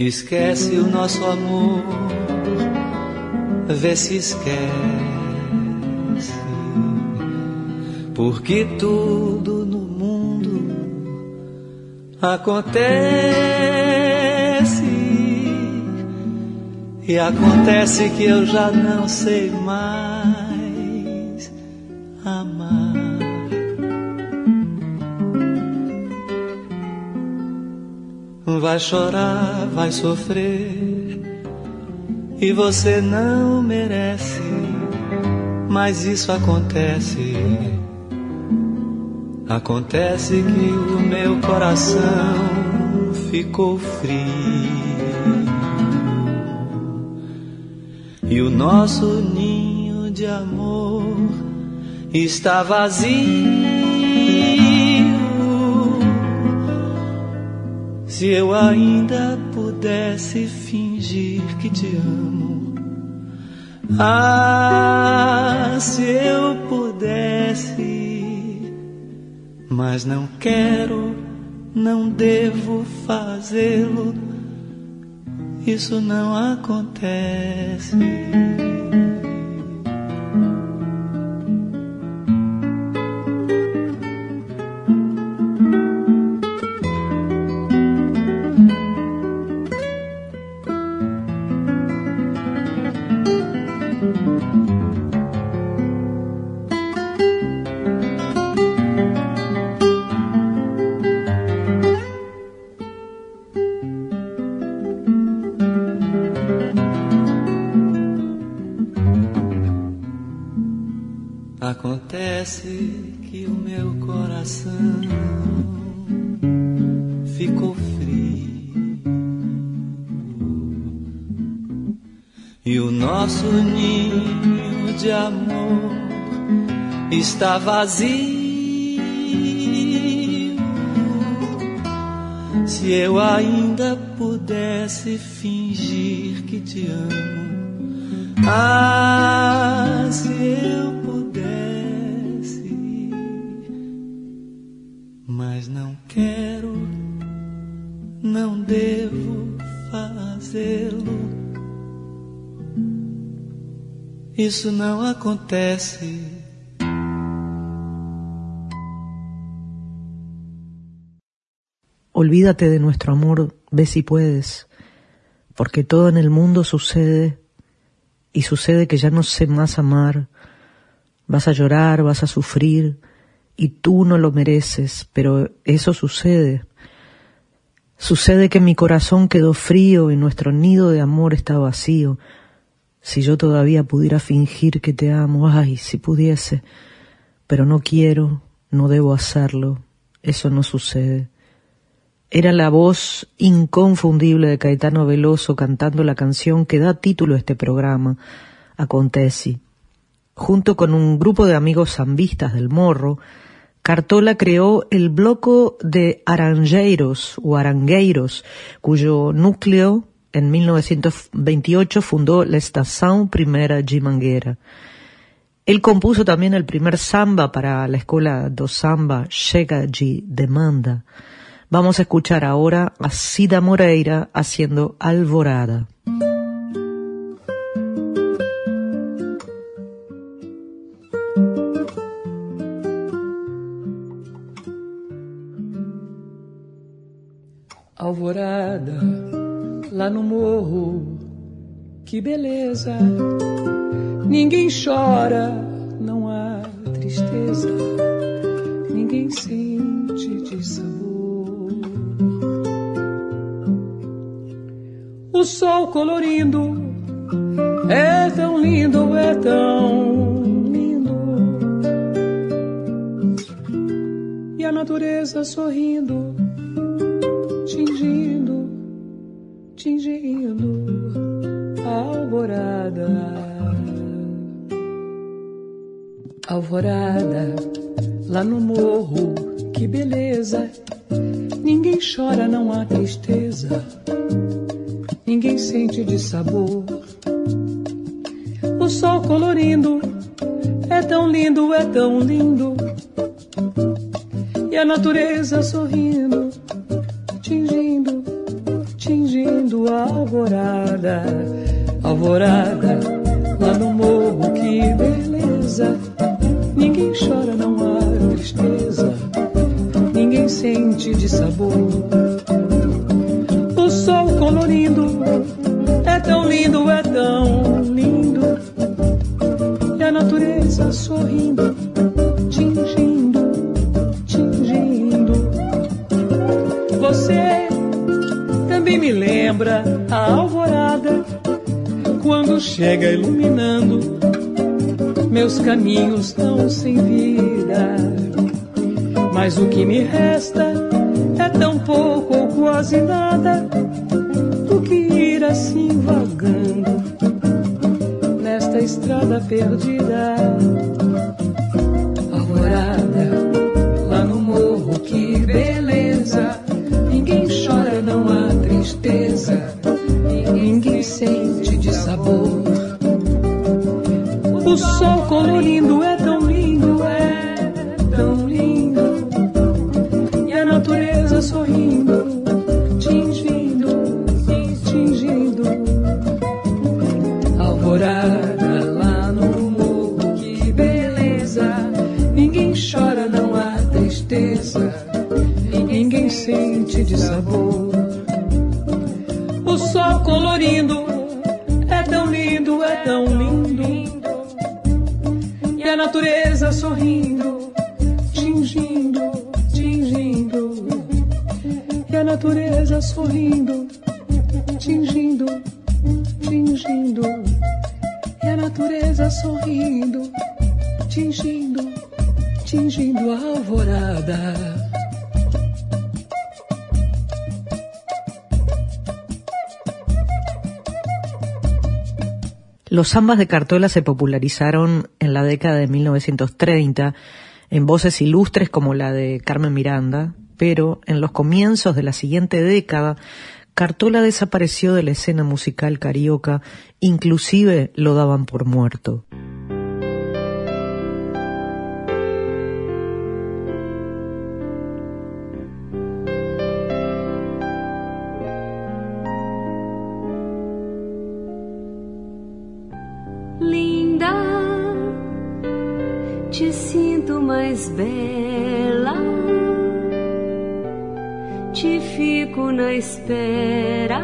Esquece o nosso amor, vê se esquece, porque tudo no mundo acontece, e acontece que eu já não sei mais amar. Vai chorar, vai sofrer, e você não merece, mas isso acontece. Acontece que o meu coração ficou frio e o nosso ninho de amor está vazio. Se eu ainda pudesse fingir que te amo, ah, se eu pudesse, mas não quero, não devo fazê-lo, isso não acontece. Acontece que o meu coração ficou frio e o nosso ninho de amor está vazio. Se eu ainda pudesse fingir que te amo, ah, se eu mas não quero, não devo fazê-lo, isso não acontece. Olvídate de nuestro amor, ve si puedes, porque todo en el mundo sucede, y sucede que ya no sé más amar. Vas a llorar, vas a sufrir, y tú no lo mereces, pero eso sucede. Sucede que mi corazón quedó frío y nuestro nido de amor está vacío. Si yo todavía pudiera fingir que te amo, ay, si pudiese, pero no quiero, no debo hacerlo, eso no sucede. Era la voz inconfundible de Caetano Veloso cantando la canción que da título a este programa, Aconteci. Junto con un grupo de amigos zambistas del Morro, Cartola creó el bloco de arangueiros, cuyo núcleo en 1928 fundó la Estação Primeira de Mangueira. Él compuso también el primer samba para la escuela do samba Chega de Demanda. Vamos a escuchar ahora a Cida Moreira haciendo Alvorada. Alvorada, lá no morro, que beleza. Ninguém chora, não há tristeza. Ninguém sente de sabor. O sol colorindo é tão lindo, é tão lindo. E a natureza sorrindo, tingindo, tingindo a alvorada. Alvorada, lá no morro, que beleza. Ninguém chora, não há tristeza. Ninguém sente de sabor. O sol colorindo é tão lindo, é tão lindo. E a natureza sorrindo, tingindo, tingindo a alvorada, alvorada, lá no morro, que beleza. Ninguém chora, não há tristeza, ninguém sente de sabor. O sol colorindo é tão lindo, é tão lindo. E a natureza sorrindo, tingindo, tingindo. Você também me lembra a alvorada, quando chega iluminando meus caminhos tão sem vida. Mas o que me resta é tão pouco ou quase nada do que ir assim vagando nesta estrada perdida. Alvorada, lá no morro, que beleza. Ninguém chora, não há tristeza, ninguém sente de sabor. O sol colorindo é tão lindo, é tão lindo. E a natureza sorrindo, tingindo, tingindo. Alvorada, lá no morro, que beleza. Ninguém chora, não há tristeza, ninguém sente de sabor. O sol colorindo é tão lindo, é tão lindo. E a natureza sorrindo, tingindo, tingindo. E a natureza sorrindo, tingindo, tingindo. E a natureza sorrindo, tingindo, tingindo a alvorada. Los zambas de Cartola se popularizaron en la década de 1930 en voces ilustres como la de Carmen Miranda, pero en los comienzos de la siguiente década, Cartola desapareció de la escena musical carioca, inclusive lo daban por muerto. Te sinto mais bela, te fico na espera,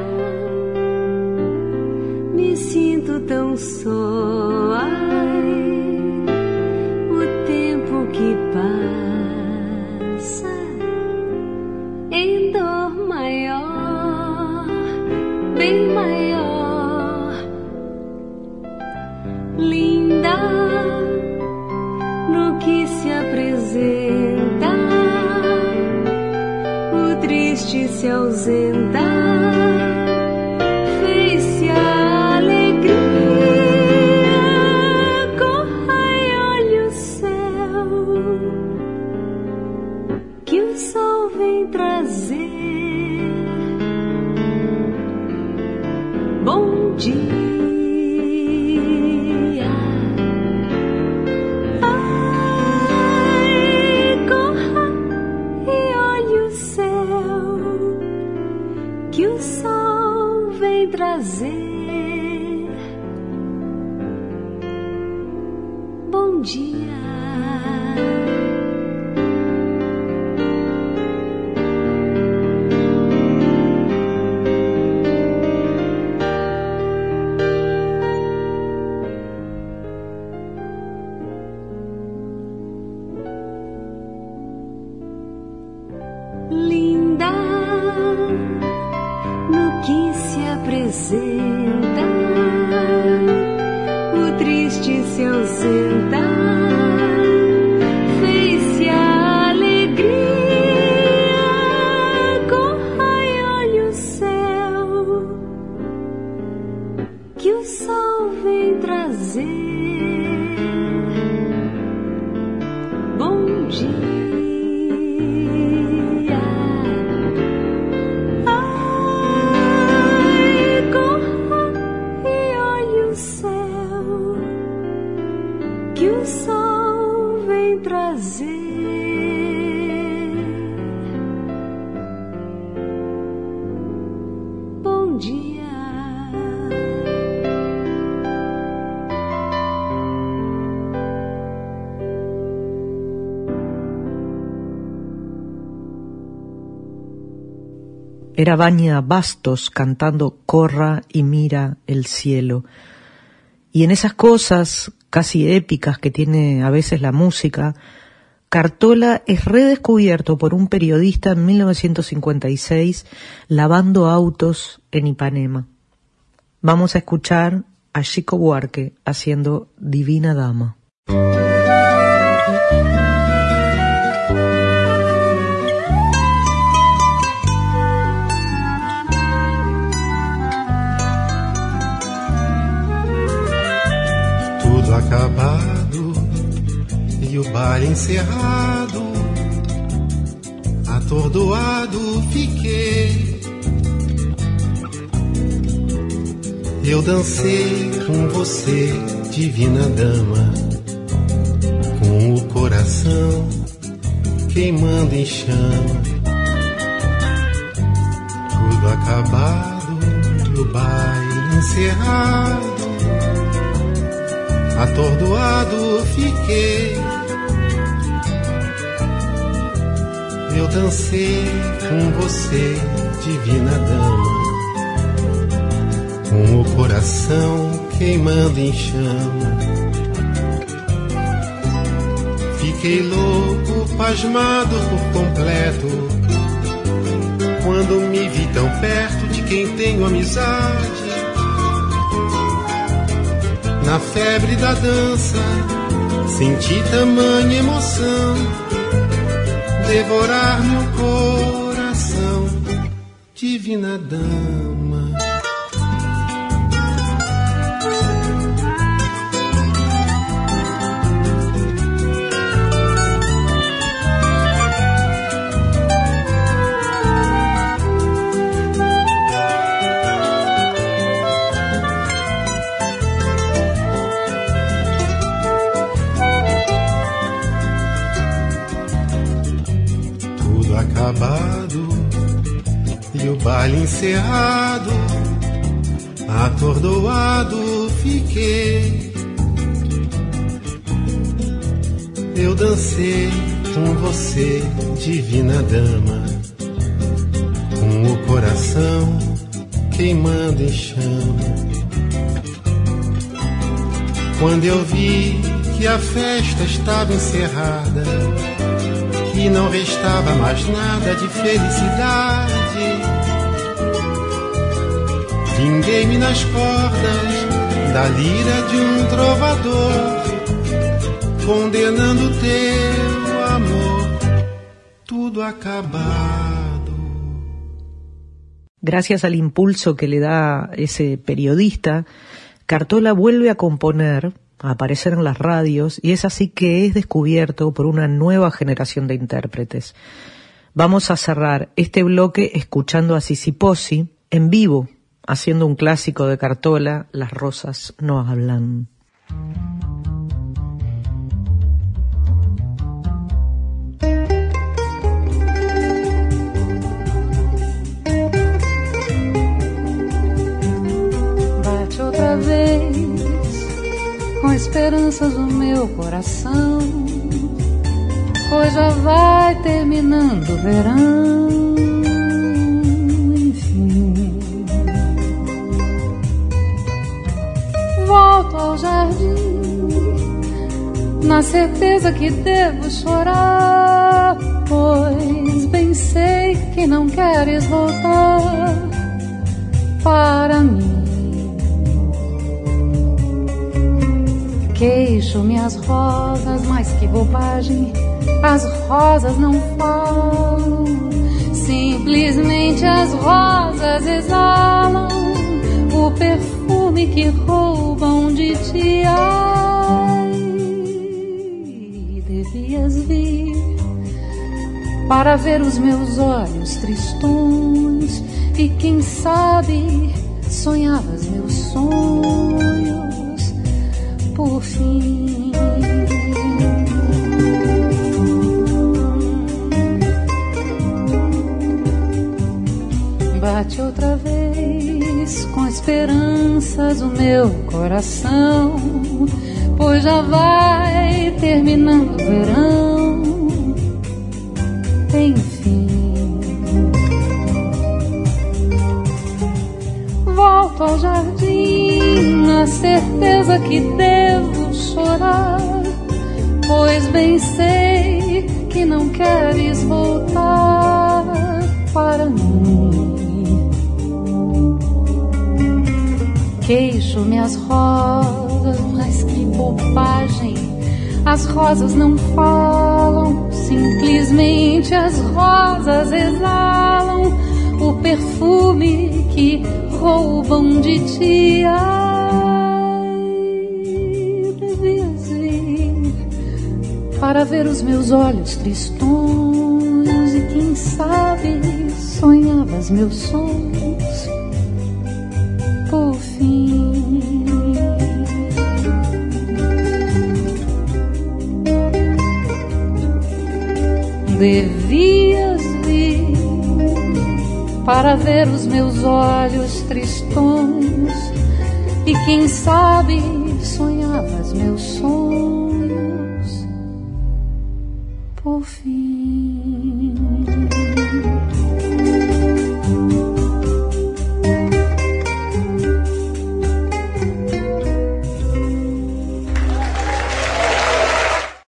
me sinto tão só. Ai, o tempo que passa em dor maior, bem maior, linda. No que se apresenta, o triste se ausenta, fez-se a alegria, corra e olhe o céu, que o sol vem trazer. Bom dia. Que o sol vem trazer. Bom dia. Linda. No que se apresenta, o triste se ausenta, fez-se a alegria, corra e olhe o céu, que o sol vem trazer. Bom dia. Que o sol vem trazer. Bom dia. Era Vania Bastos cantando Corra y mira el cielo. Y en esas cosas casi épicas que tiene a veces la música, Cartola es redescubierto por un periodista en 1956 lavando autos en Ipanema. Vamos a escuchar a Chico Buarque haciendo Divina Dama. Tudo acabado e o baile encerrado, atordoado fiquei. Eu dancei com você, divina dama, com o coração queimando em chama. Tudo acabado e o baile encerrado, atordoado fiquei. Eu dancei com você, divina dama, com o coração queimando em chama. Fiquei louco, pasmado por completo, quando me vi tão perto de quem tenho amizade. Na febre da dança, senti tamanha emoção, devorar meu coração, divina dama. Acabado e o baile encerrado, atordoado fiquei. Eu dancei com você, divina dama, com o coração queimando em chama. Quando eu vi que a festa estava encerrada, que não restava mais nada de felicidade, vinguei-me nas cordas da lira de um trovador, condenando teu amor, tudo acabado. Gracias al impulso que le da ese periodista, Cartola vuelve a componer, a aparecer en las radios, y es así que es descubierto por una nueva generación de intérpretes. Vamos a cerrar este bloque escuchando a Sisiposi en vivo, haciendo un clásico de Cartola, Las rosas no hablan. Bate outra vez com esperanças no meu coração, pois já vai terminando o verão. Enfim, volto ao jardim na certeza que devo chorar, pois bem sei que não queres voltar para mim. Queixo minhas rosas, mas que bobagem, as rosas não falam, simplesmente as rosas exalam o perfume que roubam de ti. Ai, devias vir para ver os meus olhos tristões e quem sabe sonhavas meus sonhos por fim. Bate outra vez com esperanças o meu coração, pois já vai terminando o verão. Enfim, volto ao jardim, na certeza que devo chorar, pois bem sei que não queres voltar para mim. Queixo-me as rosas, mas que bobagem, as rosas não falam, simplesmente as rosas exalam o perfume que roubam de ti. Ai, devias vir para ver os meus olhos tristões, e quem sabe sonhavas meus sonhos por fim. Devias vir para ver os meus olhos tristões, e quem sabe sonhavas meus sonhos por fim.